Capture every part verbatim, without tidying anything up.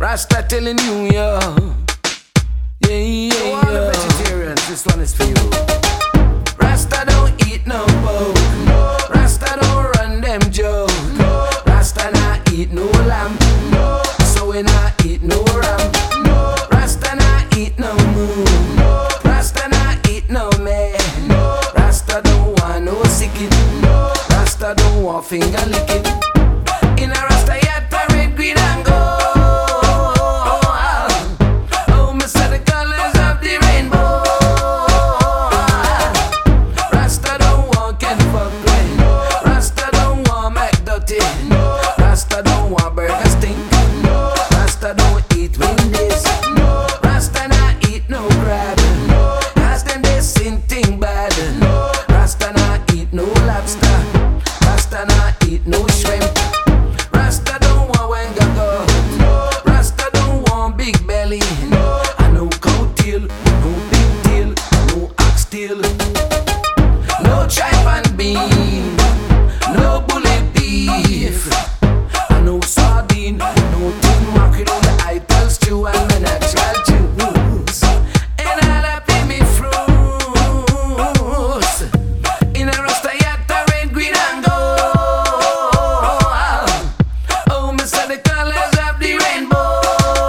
Rasta telling you, yeah. Yeah, yeah, To all the yeah. vegetarians, this one is for you. Rasta don't eat no pork. Rasta don't run them joke. Rasta not eat no lamb. So we not eat no ram. Rasta not eat no moon. Rasta not eat no man. Rasta don't want no sickin'. Rasta don't want finger licking. In a Rasta yet a red, green and gold. Oh, me say the colors of the rainbow. Rasta don't want Ken fuck rain. Rasta don't want Mac dirty. Rasta don't want burger stink. Rasta don't eat Wendy's. Rasta not eat no crab. Cause them they sin thing bad. Rasta not eat no lobster. Rasta not eat no shrimp. Rasta don't want wenga goat. Rasta don't want big belly. I no cow tail, no big tail, no oxtail. No tripe and bean, no bully beef. I no sardine, no tin mackerel on the ital stew and the natural juice. And I'll happy me fruits. In a Rasta yet a red, green and gold. Oh, me say the colors of the rainbow.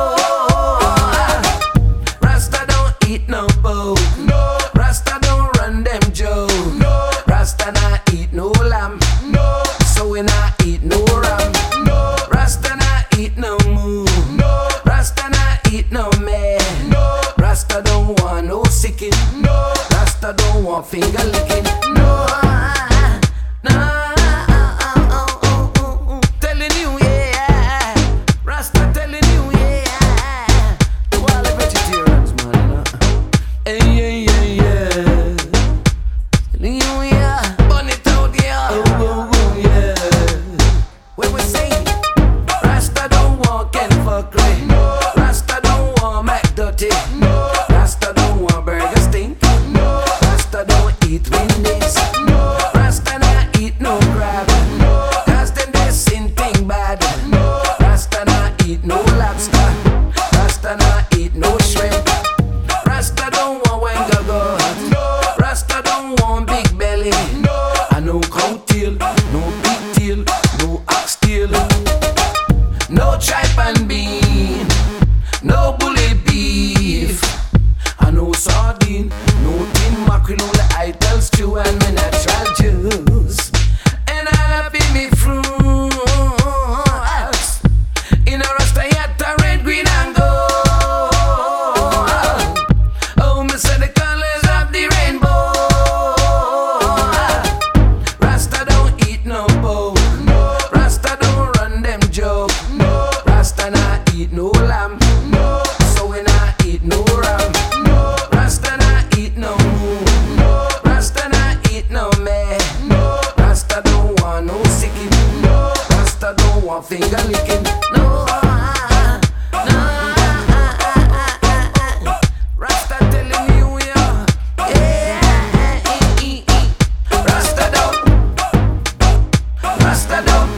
Rasta don't eat no pork. Rasta don't run them joke. Rasta not eat no lamb. So we not eat no ram. Rasta not eat no moon. Rasta not eat no man. Rasta don't want no sickin'. Rasta don't want finger licking. No, no. Telling you, yeah. Rasta telling you, yeah. To all the vegetarians, man, you know. Hey, yeah, yeah, yeah. Telling you, yeah. Burn it out, yeah. Oh, oh, oh, yeah. When we say Rasta don't want Ken fuck rain. Rasta don't want Mac dirty. Rasta don't want burger stink. Rasta don't eat Wendy's. Rasta not eat no crab. Cause them they sin thing bad. Rasta not eat no lobster. Rasta not eat no shrimp. Rasta don't want wenga goat. Rasta don't want big belly. I no cow tail, no big tail, no oxtail. No tripe and bean, no bully beef. I no sardine, no tin mackerel on the ital stew and my natural juice. And I'll happy me fruits. In a Rasta yet a red, green and gold. Oh, me say the colors of the rainbow. Rasta don't eat no pork. Rasta don't run them joke. Rasta not eat no lamb. So we not eat no ram. Rasta not eat no moon. Rasta not eat no man. Rasta don't want no sickin'. Rasta don't want finger licking. No, no. Rasta telling you, yeah. Yeah, Rasta don't. Rasta don't.